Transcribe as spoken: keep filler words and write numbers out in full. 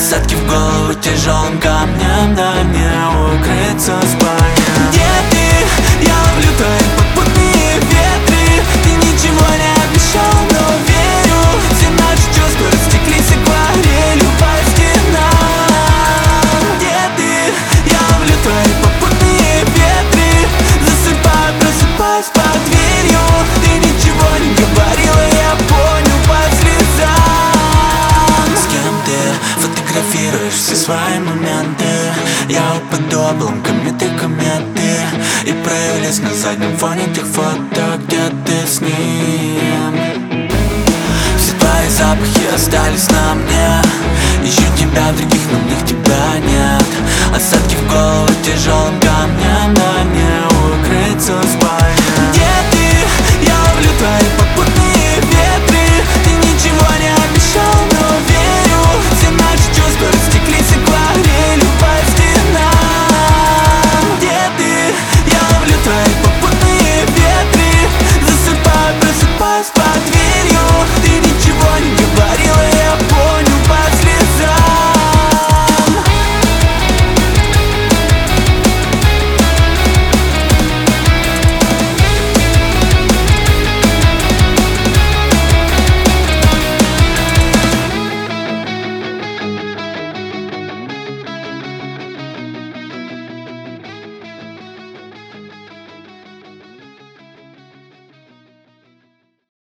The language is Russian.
осадки в голову тяжелым камнем, да не укрыться в спальне. Где ты? Я ловлю твои попутные ветры. Ты ничего не обещал, но верю. Все наши чувства растеклись акварелью по стенам. Где ты? Я ловлю твои попутные ветры. Засыпаю, просыпаюсь под дверью. Ты ничего не говорила, я понял по слезам. С кем ты фотографируешь все свои моменты? Я упаду обломками, ты кометы, и проявились на заднем фоне тех фото, где ты с ним. Все твои запахи остались на мне. Ищу тебя в других, но в них тебя нет. Осадки в голову тяжелым камнем.